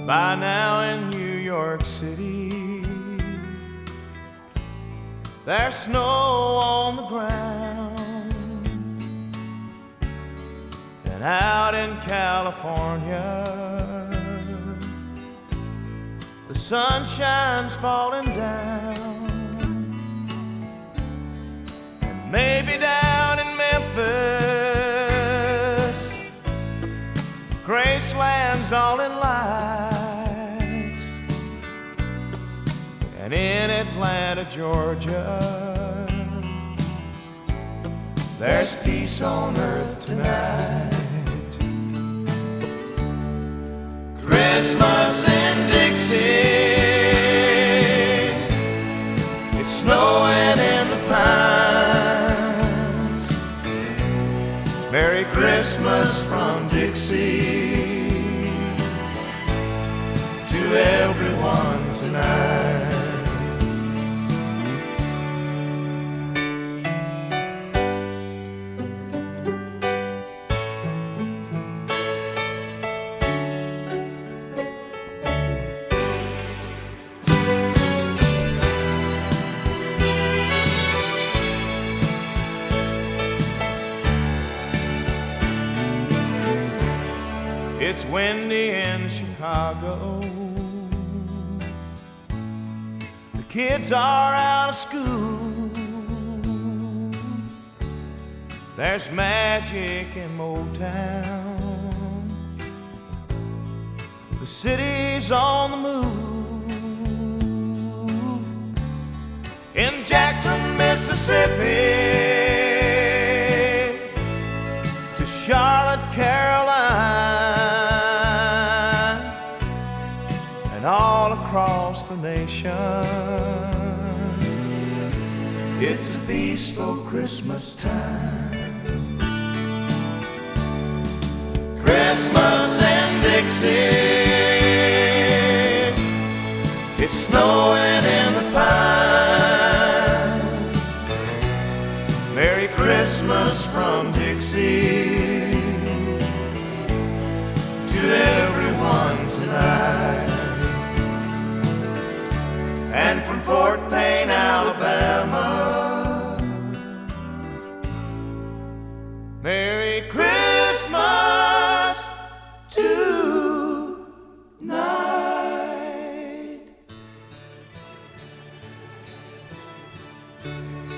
by now in New York City. There's snow on the ground, and out in California the sunshine's falling down. And maybe down in Memphis, Graceland's all in lights. And in Atlanta, Georgia, there's peace on earth tonight. Christmas in Dixie, it's snowing in the pines. Merry Christmas from Dixie to everyone tonight. It's windy in Chicago. The kids are out of school. There's magic in Motown. The city's on the move. In Jackson, Mississippi, to Charlotte, Carolina, and all across the nation, it's a peaceful Christmas time. Christmas in Dixie, it's snowing in the pines. Merry Christmas from Dixie to everyone tonight. And from Fort Payne, Alabama, Merry Christmas tonight.